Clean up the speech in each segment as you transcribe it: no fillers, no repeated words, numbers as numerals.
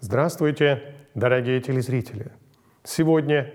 Здравствуйте, дорогие телезрители! Сегодня,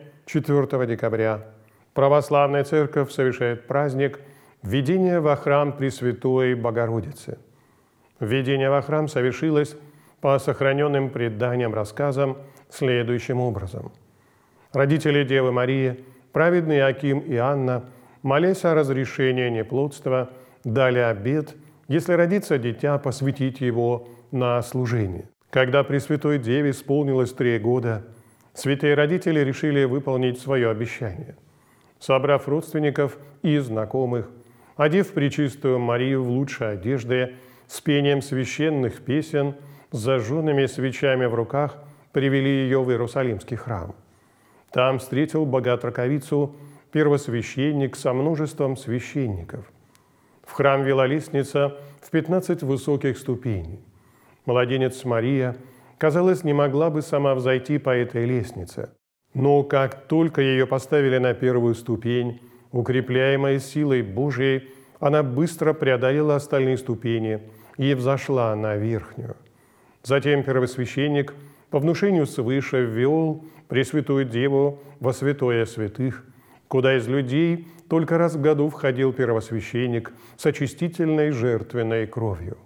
4 декабря, Православная Церковь совершает праздник введения во храм Пресвятой Богородицы. Введение во храм совершилось по сохраненным преданиям рассказам следующим образом. Родители Девы Марии, праведный Иоаким и Анна, молясь о разрешении неплодства, дали обет, если родится дитя, посвятить его на служение. Когда Пресвятой Деве исполнилось 3 года, святые родители решили выполнить свое обещание. Собрав родственников и знакомых, одев Пречистую Марию в лучшие одежды, с пением священных песен, с зажженными свечами в руках, привели ее в Иерусалимский храм. Там встретил богатраковицу первосвященник со множеством священников. В храм вела лестница в 15 высоких ступеней. Младенец Мария, казалось, не могла бы сама взойти по этой лестнице. Но как только ее поставили на первую ступень, укрепляемая силой Божией, она быстро преодолела остальные ступени и взошла на верхнюю. Затем первосвященник по внушению свыше ввел Пресвятую Деву во святое святых, куда из людей только раз в году входил первосвященник с очистительной жертвенной кровью.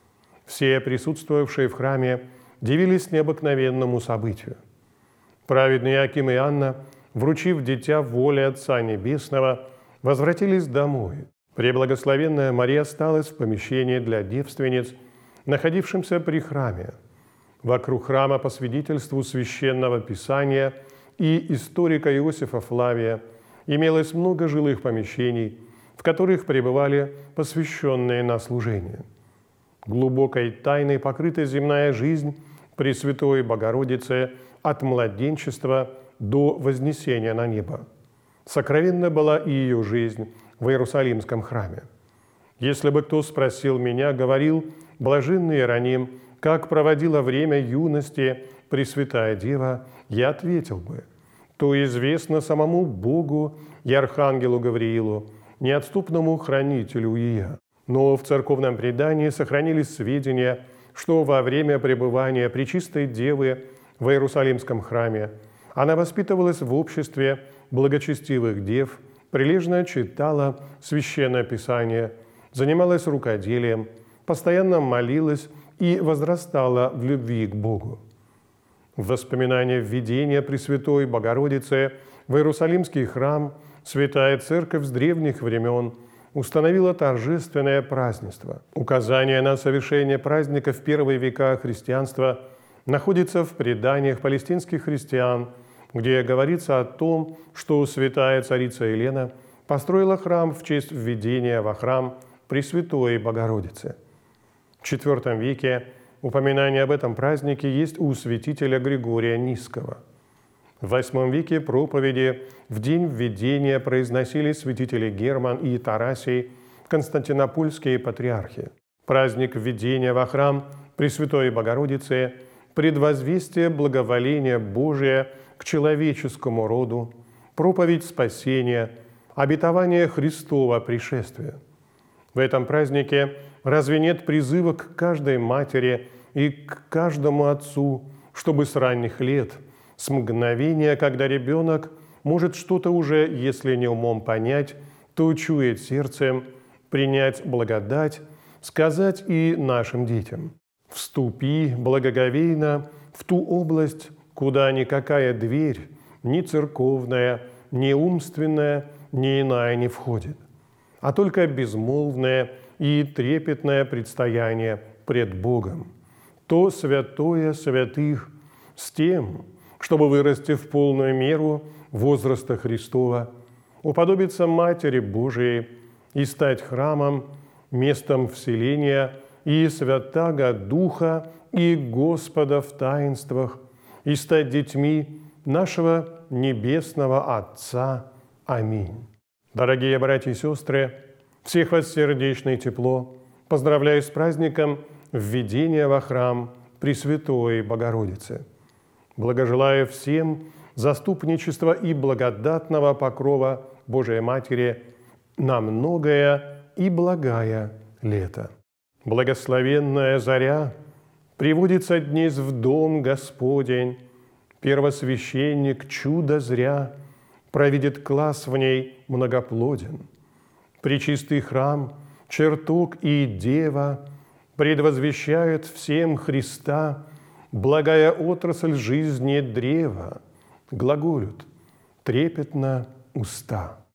Все присутствовавшие в храме дивились необыкновенному событию. Праведный Иоаким и Анна, вручив дитя в воле Отца Небесного, возвратились домой. Преблагословенная Мария осталась в помещении для девственниц, находившемся при храме. Вокруг храма по свидетельству Священного Писания и историка Иосифа Флавия имелось много жилых помещений, в которых пребывали посвященные на служение. Глубокой тайной покрыта земная жизнь Пресвятой Богородицы от младенчества до вознесения на небо. Сокровенна была и ее жизнь в Иерусалимском храме. Если бы кто спросил меня, говорил блаженный Иероним, как проводила время юности Пресвятая Дева, я ответил бы: то известно самому Богу и архангелу Гавриилу, неотступному хранителю ее. Но в церковном предании сохранились сведения, что во время пребывания Пречистой Девы в Иерусалимском храме она воспитывалась в обществе благочестивых дев, прилежно читала Священное Писание, занималась рукоделием, постоянно молилась и возрастала в любви к Богу. В воспоминания введения Пресвятой Богородицы в Иерусалимский храм Святая Церковь с древних времен установила торжественное празднество. Указание на совершение праздника в первые века христианства находится в преданиях палестинских христиан, где говорится о том, что святая царица Елена построила храм в честь введения во храм Пресвятой Богородицы. В IV веке упоминание об этом празднике есть у святителя Григория Нисского. В VIII веке проповеди в день введения произносили святители Герман и Тарасий, константинопольские патриархи. Праздник введения во храм Пресвятой Богородицы – предвозвестие благоволения Божия к человеческому роду, проповедь спасения, обетование Христова пришествия. В этом празднике разве нет призыва к каждой матери и к каждому отцу, чтобы с ранних лет, с мгновения, когда ребенок может что-то уже, если не умом понять, то чует сердцем, принять благодать, сказать и нашим детям: «Вступи благоговейно в ту область, куда никакая дверь, ни церковная, ни умственная, ни иная не входит, а только безмолвное и трепетное предстояние пред Богом, то святое святых, с тем, чтобы, вырасти в полную меру возраста Христова, уподобиться Матери Божией и стать храмом, местом вселения и святаго Духа и Господа в таинствах, и стать детьми нашего Небесного Отца. Аминь». Дорогие братья и сестры, всех вас сердечно и тепло поздравляю с праздником введения во храм Пресвятой Богородицы. Благожелаю всем заступничества и благодатного покрова Божией Матери на многое и благая лето. Благословенная заря, Приводится днесь в дом Господень, первосвященник чудо зря, провидит класс в ней многоплоден. Пречистый храм, чертог и дева предвозвещают всем Христа, благая отрасль жизни древа, глаголют трепетно уста.